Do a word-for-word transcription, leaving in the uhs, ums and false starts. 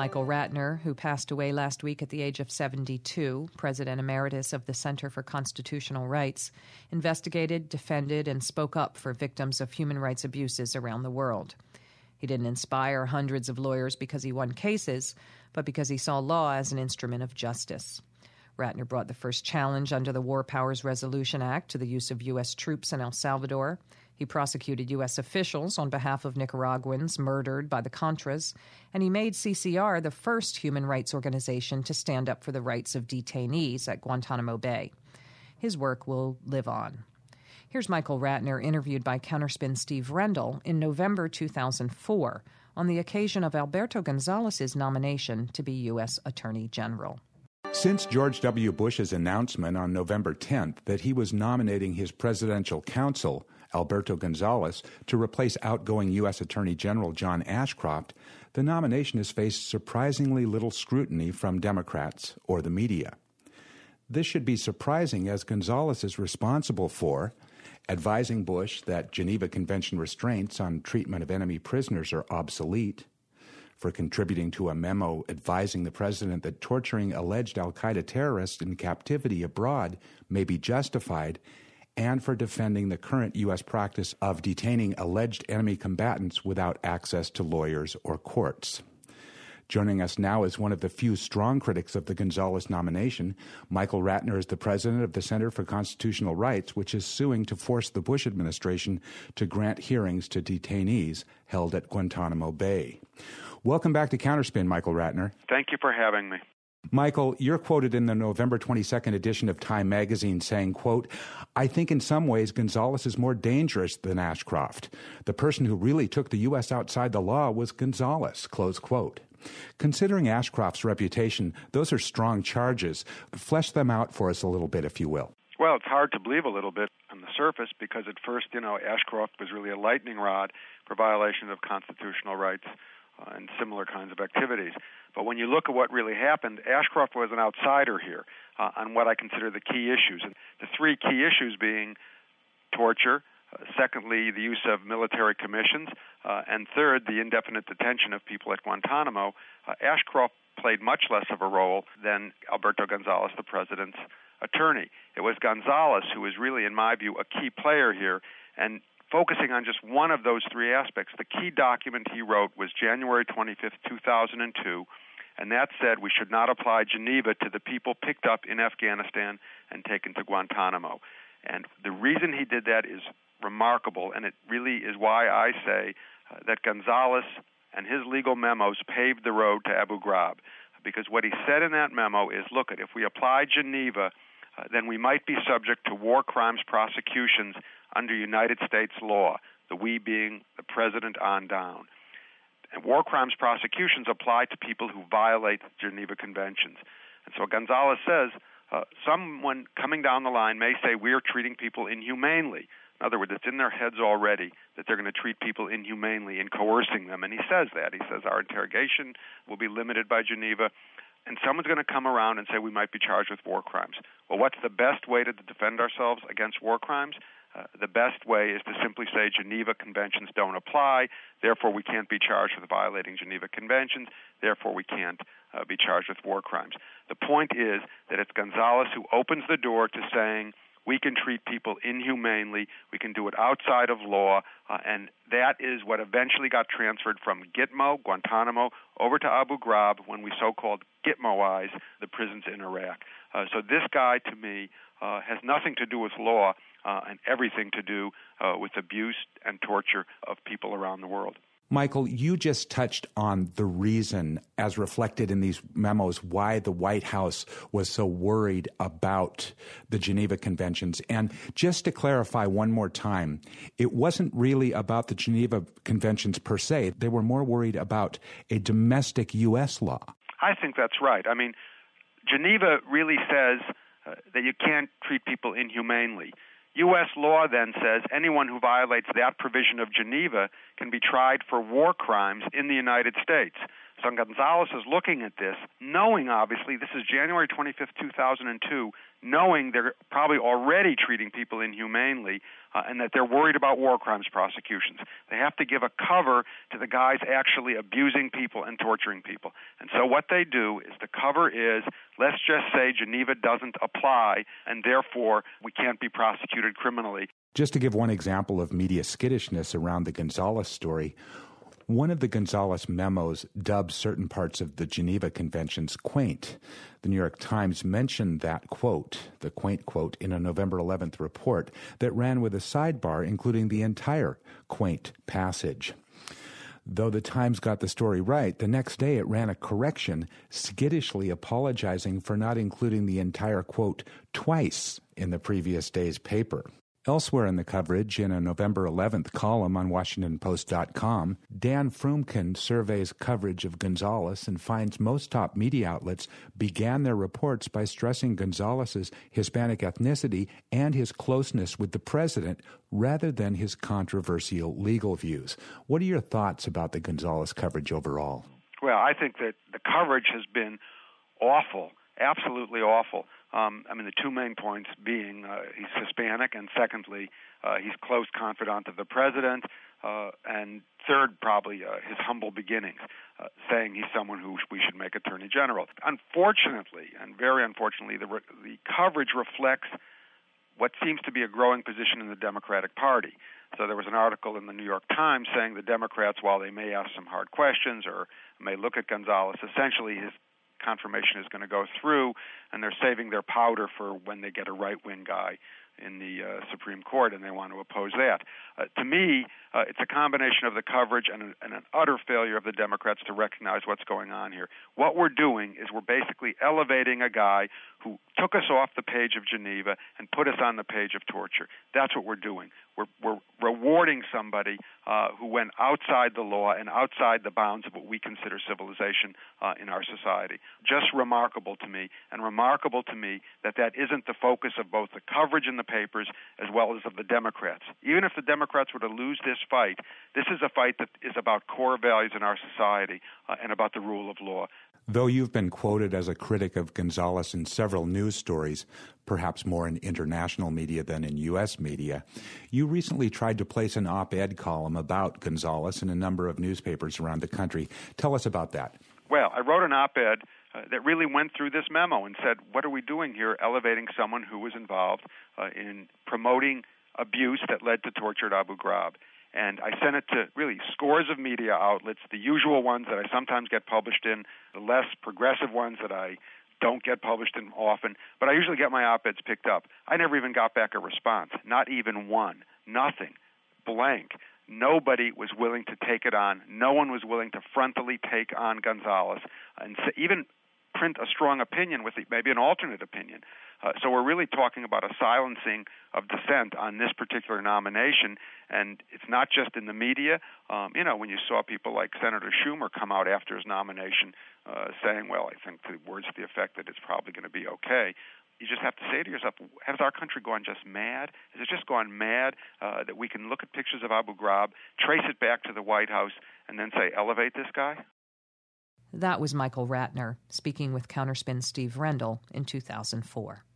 Michael Ratner, who passed away last week at the age of seventy-two, President Emeritus of the Center for Constitutional Rights, investigated, defended, and spoke up for victims of human rights abuses around the world. He didn't inspire hundreds of lawyers because he won cases, but because he saw law as an instrument of justice. Ratner brought the first challenge under the War Powers Resolution Act to the use of U S troops in El Salvador. He prosecuted U S officials on behalf of Nicaraguans murdered by the Contras, and he made C C R the first human rights organization to stand up for the rights of detainees at Guantanamo Bay. His work will live on. Here's Michael Ratner interviewed by Counterspin Steve Rendell in November two thousand four on the occasion of Alberto Gonzalez's nomination to be U S Attorney General. Since George W. Bush's announcement on November tenth that he was nominating his presidential counsel, Alberto Gonzalez, to replace outgoing U S Attorney General John Ashcroft, the nomination has faced surprisingly little scrutiny from Democrats or the media. This should be surprising, as Gonzalez is responsible for advising Bush that Geneva Convention restraints on treatment of enemy prisoners are obsolete, for contributing to a memo advising the president that torturing alleged al-Qaeda terrorists in captivity abroad may be justified, and for defending the current U S practice of detaining alleged enemy combatants without access to lawyers or courts. Joining us now is one of the few strong critics of the Gonzalez nomination. Michael Ratner is the president of the Center for Constitutional Rights, which is suing to force the Bush administration to grant hearings to detainees held at Guantanamo Bay. Welcome back to Counterspin, Michael Ratner. Thank you for having me. Michael, you're quoted in the November twenty-second edition of Time magazine saying, quote, "I think in some ways Gonzalez is more dangerous than Ashcroft. The person who really took the U S outside the law was Gonzalez," close quote. Considering Ashcroft's reputation, those are strong charges. Flesh them out for us a little bit, if you will. Well, it's hard to believe a little bit on the surface because at first, you know, Ashcroft was really a lightning rod for violations of constitutional rights uh, and similar kinds of activities. But when you look at what really happened, Ashcroft was an outsider here uh, on what I consider the key issues. And the three key issues being torture, uh, secondly, the use of military commissions, uh, and third, the indefinite detention of people at Guantanamo. Uh, Ashcroft played much less of a role than Alberto Gonzalez, the president's attorney. It was Gonzalez who was really, in my view, a key player here, and focusing on just one of those three aspects, the key document he wrote was January twenty-fifth, two thousand two, and that said we should not apply Geneva to the people picked up in Afghanistan and taken to Guantanamo. And the reason he did that is remarkable, and it really is why I say uh, that Gonzalez and his legal memos paved the road to Abu Ghraib. Because what he said in that memo is, look, if we apply Geneva, uh, then we might be subject to war crimes prosecutions under United States law, the we being the president on down. And war crimes prosecutions apply to people who violate Geneva Conventions. And so Gonzalez says, uh, someone coming down the line may say we're treating people inhumanely. In other words, it's in their heads already that they're going to treat people inhumanely and coercing them. And he says that. He says our interrogation will be limited by Geneva. And someone's going to come around and say we might be charged with war crimes. Well, what's the best way to defend ourselves against war crimes? Uh, the best way is to simply say Geneva Conventions don't apply, therefore we can't be charged with violating Geneva Conventions, therefore we can't uh, be charged with war crimes. The point is that it's Gonzalez who opens the door to saying we can treat people inhumanely, we can do it outside of law, uh, and that is what eventually got transferred from Gitmo, Guantanamo, over to Abu Ghraib when we so-called Gitmoized the prisons in Iraq. Uh, so this guy, to me, uh, has nothing to do with law uh, and everything to do uh, with abuse and torture of people around the world. Michael, you just touched on the reason, as reflected in these memos, why the White House was so worried about the Geneva Conventions. And just to clarify one more time, it wasn't really about the Geneva Conventions per se. They were more worried about a domestic U S law. I think that's right. I mean, Geneva really says uh, that you can't treat people inhumanely. U S law then says anyone who violates that provision of Geneva can be tried for war crimes in the United States. So Gonzalez is looking at this, knowing, obviously, this is January twenty-fifth, two thousand two. knowing they're probably already treating people inhumanely uh, and that they're worried about war crimes prosecutions. They have to give a cover to the guys actually abusing people and torturing people. And so what they do is the cover is, let's just say Geneva doesn't apply, and therefore we can't be prosecuted criminally. Just to give one example of media skittishness around the Gonzales story, one of the Gonzales memos dubbed certain parts of the Geneva Conventions quaint. The New York Times mentioned that quote, the quaint quote, in a November eleventh report that ran with a sidebar including the entire quaint passage. Though the Times got the story right, the next day it ran a correction, skittishly apologizing for not including the entire quote twice in the previous day's paper. Elsewhere in the coverage, in a November eleventh column on Washington Post dot com, Dan Frumkin surveys coverage of Gonzales and finds most top media outlets began their reports by stressing Gonzales's Hispanic ethnicity and his closeness with the president rather than his controversial legal views. What are your thoughts about the Gonzales coverage overall? Well, I think that the coverage has been awful, absolutely awful. Um, I mean, the two main points being uh, he's Hispanic, and secondly, uh, he's close confidant of the president, uh, and third, probably uh, his humble beginnings, uh, saying he's someone who we should make attorney general. Unfortunately, and very unfortunately, the, re- the coverage reflects what seems to be a growing position in the Democratic Party. So there was an article in the New York Times saying the Democrats, while they may ask some hard questions or may look at Gonzales, essentially his confirmation is going to go through, and they're saving their powder for when they get a right-wing guy in the uh, Supreme Court, and they want to oppose that. Uh, to me, uh, it's a combination of the coverage and, a, and an utter failure of the Democrats to recognize what's going on here. What we're doing is we're basically elevating a guy who took us off the page of Geneva and put us on the page of torture. That's what we're doing. We're, we're rewarding somebody uh, who went outside the law and outside the bounds of what we consider civilization uh, in our society. Just remarkable to me, and remarkable to me that that isn't the focus of both the coverage in the papers as well as of the Democrats. Even if the Democrats were to lose this fight, this is a fight that is about core values in our society uh, and about the rule of law. Though you've been quoted as a critic of Gonzales in several news stories, perhaps more in international media than in U S media, you recently tried to place an op-ed column about Gonzales in a number of newspapers around the country. Tell us about that. Well, I wrote an op-ed uh, that really went through this memo and said, what are we doing here elevating someone who was involved uh, in promoting abuse that led to torture at Abu Ghraib? And I sent it to really scores of media outlets, the usual ones that I sometimes get published in, the less progressive ones that I don't get published in often, but I usually get my op-eds picked up. I never even got back a response, not even one, nothing, blank. Nobody was willing to take it on. No one was willing to frontally take on Gonzales and even print a strong opinion with maybe an alternate opinion. Uh, so we're really talking about a silencing of dissent on this particular nomination, and it's not just in the media. Um, you know, when you saw people like Senator Schumer come out after his nomination uh, saying, well, I think the words to the effect that it's probably going to be okay, you just have to say to yourself, has our country gone just mad? Has it just gone mad uh, that we can look at pictures of Abu Ghraib, trace it back to the White House, and then say, elevate this guy? That was Michael Ratner speaking with Counterspin's Steve Rendell in two thousand four.